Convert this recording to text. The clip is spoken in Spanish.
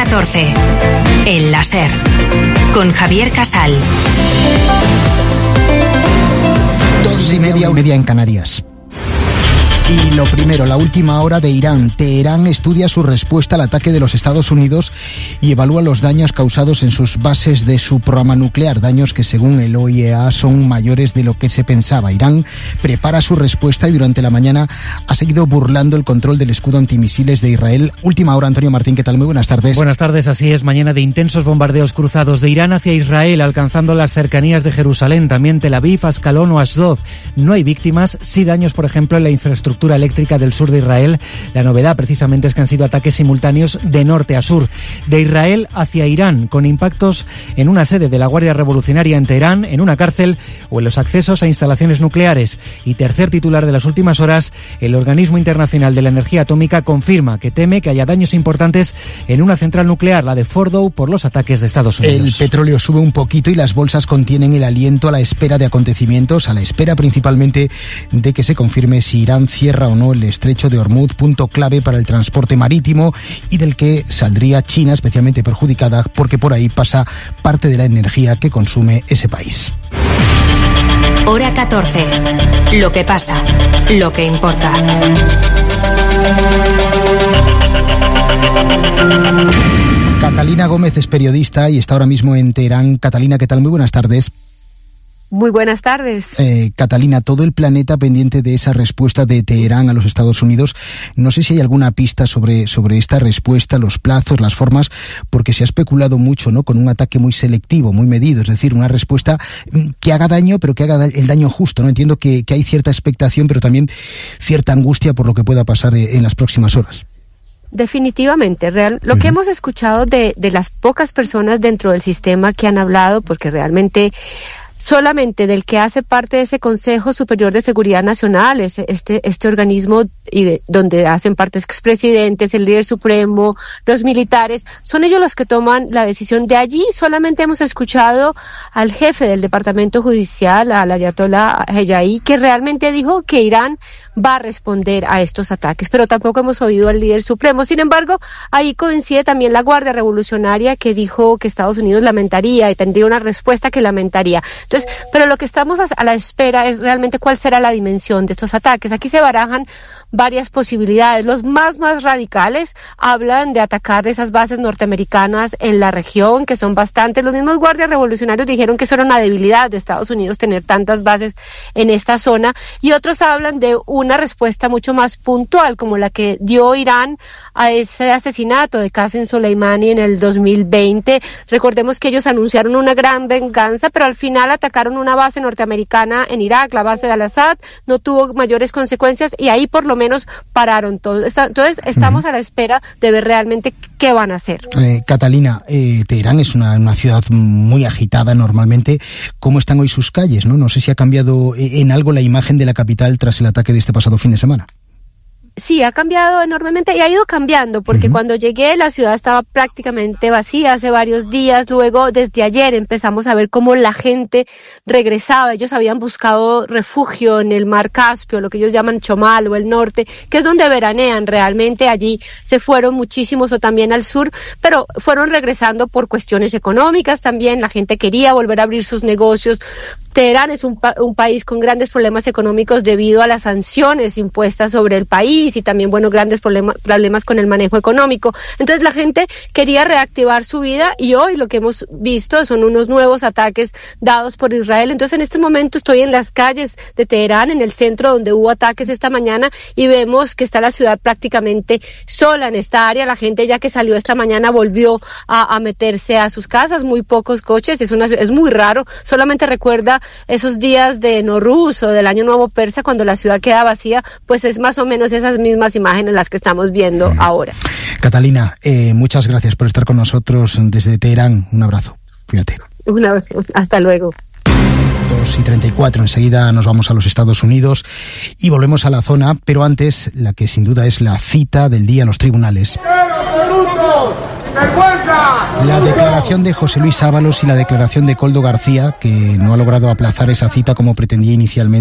14. El láser. Con Javier Casal. 2:30 en Canarias. Y lo primero, la última hora de Irán. Teherán estudia su respuesta al ataque de los Estados Unidos y evalúa los daños causados en sus bases de su programa nuclear, daños que según el OIEA son mayores de lo que se pensaba. Irán prepara su respuesta y durante la mañana ha seguido burlando el control del escudo antimisiles de Israel. Última hora, Antonio Martín, ¿qué tal? Muy buenas tardes. Buenas tardes, así es. Mañana de intensos bombardeos cruzados de Irán hacia Israel, alcanzando las cercanías de Jerusalén, también Tel Aviv, Ascalón o Asdod. No hay víctimas, sí daños, por ejemplo, en la infraestructura eléctrica del sur de Israel. La novedad precisamente es que han sido ataques simultáneos de norte a sur, de Israel hacia Irán, con impactos en una sede de la Guardia Revolucionaria en Teherán, en una cárcel o en los accesos a instalaciones nucleares. Y tercer titular de las últimas horas, el Organismo Internacional de la Energía Atómica confirma que teme que haya daños importantes en una central nuclear, la de Fordow, por los ataques de Estados Unidos. El petróleo sube un poquito y las bolsas contienen el aliento a la espera de acontecimientos, a la espera principalmente de que se confirme si Irán cierra o no el estrecho de Hormuz, punto clave para el transporte marítimo y del que saldría China especialmente perjudicada porque por ahí pasa parte de la energía que consume ese país. Hora 14. Lo que pasa, lo que importa. Catalina Gómez es periodista y está ahora mismo en Teherán. Catalina, ¿qué tal? Muy buenas tardes. Muy buenas tardes. Catalina, todo el planeta pendiente de esa respuesta de Teherán a los Estados Unidos. No sé si hay alguna pista sobre esta respuesta, los plazos, las formas, porque se ha especulado mucho, ¿no? Con un ataque muy selectivo, muy medido, es decir, una respuesta que haga daño, pero que haga el daño justo, ¿no? Entiendo que hay cierta expectación, pero también cierta angustia por lo que pueda pasar en las próximas horas. Definitivamente, lo que hemos escuchado de las pocas personas dentro del sistema que han hablado, porque realmente solamente del que hace parte de ese Consejo Superior de Seguridad Nacional, este organismo donde hacen parte expresidentes, el líder supremo, los militares, son ellos los que toman la decisión. De allí solamente hemos escuchado al jefe del Departamento Judicial, al Ayatollah Khamenei, que realmente dijo que Irán va a responder a estos ataques, pero tampoco hemos oído al líder supremo. Sin embargo, ahí coincide también la Guardia Revolucionaria, que dijo que Estados Unidos lamentaría y tendría una respuesta que lamentaría. Entonces, pero lo que estamos a la espera es realmente cuál será la dimensión de estos ataques. Aquí se barajan varias posibilidades. Los más radicales hablan de atacar esas bases norteamericanas en la región, que son bastantes. Los mismos guardias revolucionarios dijeron que eso era una debilidad de Estados Unidos, tener tantas bases en esta zona, y otros hablan de una respuesta mucho más puntual, como la que dio Irán a ese asesinato de Qasem Soleimani en el 2020. Recordemos que ellos anunciaron una gran venganza, pero al final atacaron una base norteamericana en Irak, la base de Al-Assad, no tuvo mayores consecuencias y ahí por lo menos pararon todo. Entonces estamos a la espera de ver realmente qué van a hacer. Catalina, Teherán es una ciudad muy agitada normalmente. ¿Cómo están hoy sus calles? No sé si ha cambiado en algo la imagen de la capital tras el ataque de este pasado fin de semana. Sí, ha cambiado enormemente y ha ido cambiando, porque cuando llegué la ciudad estaba prácticamente vacía hace varios días. Luego, desde ayer empezamos a ver cómo la gente regresaba. Ellos habían buscado refugio en el mar Caspio, lo que ellos llaman Chomal o el norte, que es donde veranean realmente. Allí se fueron muchísimos, o también al sur, pero fueron regresando por cuestiones económicas también. La gente quería volver a abrir sus negocios. Teherán es un país con grandes problemas económicos debido a las sanciones impuestas sobre el país y también, grandes problemas con el manejo económico. Entonces la gente quería reactivar su vida y hoy lo que hemos visto son unos nuevos ataques dados por Israel. Entonces en este momento estoy en las calles de Teherán, en el centro donde hubo ataques esta mañana, y vemos que está la ciudad prácticamente sola en esta área. La gente ya que salió esta mañana volvió a meterse a sus casas, muy pocos coches, es muy raro. Solamente recuerda esos días de Nowruz o del Año Nuevo Persa, cuando la ciudad queda vacía, pues es más o menos esas mismas imágenes las que estamos viendo ahora. Catalina, muchas gracias por estar con nosotros desde Teherán. Un abrazo. Cuídate. Un abrazo. Hasta luego. 2:34, enseguida nos vamos a los Estados Unidos y volvemos a la zona, pero antes, la que sin duda es la cita del día en los tribunales. La declaración de José Luis Ábalos y la declaración de Koldo García, que no ha logrado aplazar esa cita como pretendía inicialmente.